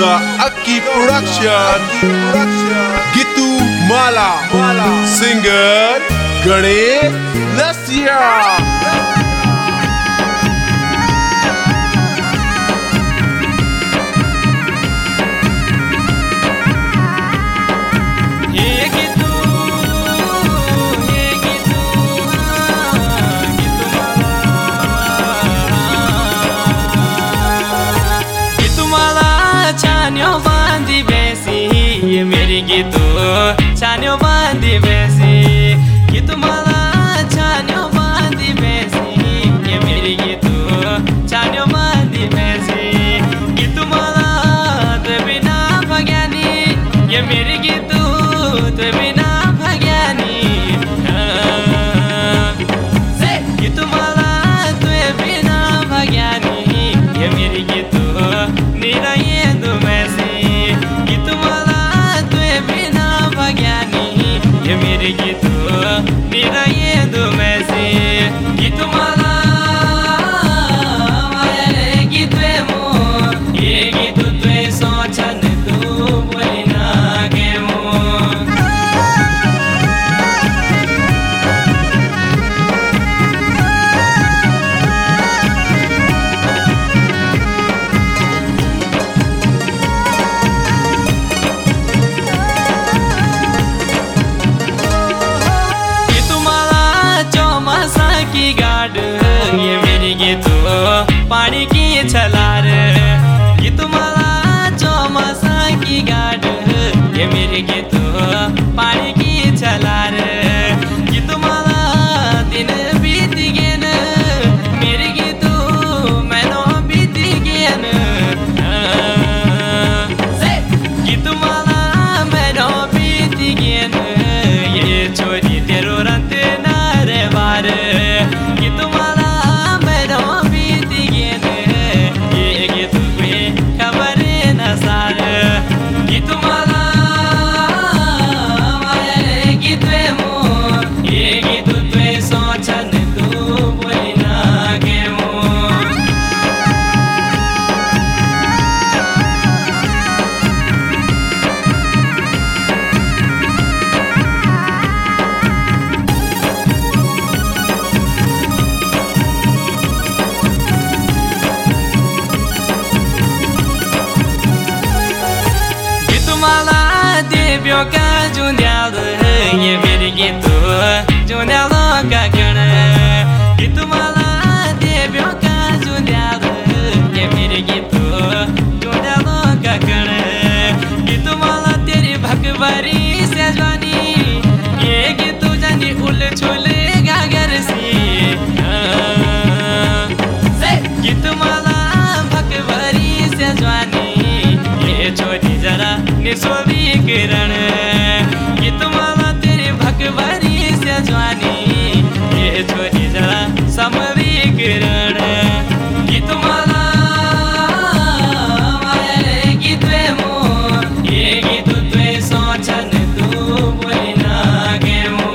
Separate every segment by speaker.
Speaker 1: Yoga Aki Production Gitu Mala Singer Ganesh Lasya
Speaker 2: ये मेरी गीतो छान्यो बांधी बेसी गीत मला छान्यो बांधी बेसी ये मेरी गीतो छान्यो बांधी बेसी गीत मला तो बिना भग्यानी ये मेरी गीतो तो बिना भग्यानी गीत मला तो बिना भग्यानी ये मेरी गीतो निरा ये दो मैसी गीत मला ये मेरे गीत मेरा ये दो में से गीत माला माया गीत मो ये गीत तुए सोचन तू बोली ना के मो की गाड़ ये मेरी गीतो पानी की छलार गीत माला चौमासा की गाड़ ये मेरी गीतो पानी की छलार गीत माला दिन बीत गेन मेरी गीतो मैनो बीत गेन गीत माला मैनो बीत गेन ये छोरी तेरो रंत नारे बार गीत माला मैनो बीत गेन ये गीत पे खबर न सार गीत माला माया गीत मो ये गीत पे सोचन तू बोली ना के मो माला देव्यो का जुन्याल ये मेरी गीतो जुन्यालो का गण गीत माला देव्यो का जुन्याल ये मेरी गीतो जुन्यालो का गण गीत माला तेरी भगवारी से जवानी ये गीतो जानी उल छुल गागर सी गीत माला भगवारी से जवानी ये छोटी जरा निसोवी किरण गीत माला तेरे भगवारी से जवानी ये छोटी जरा समवी किरण गीत माला माया गीत मो ये गीत तुए सोचन तू बोली ना के मो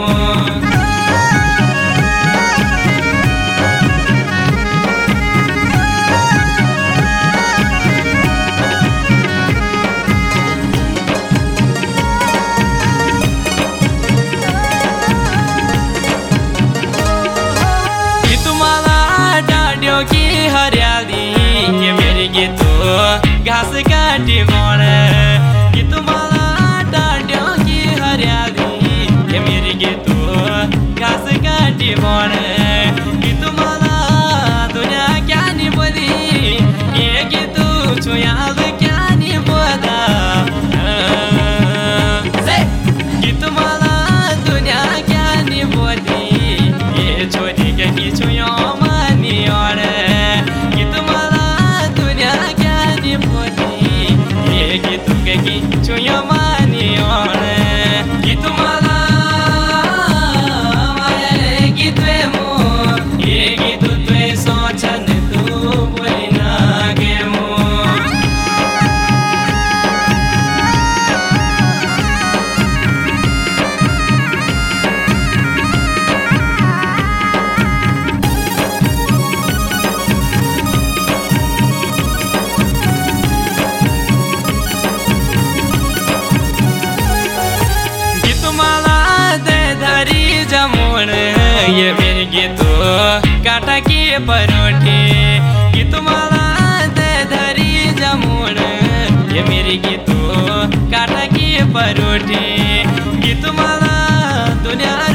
Speaker 2: पर उठी की तुम्हाला दुनिया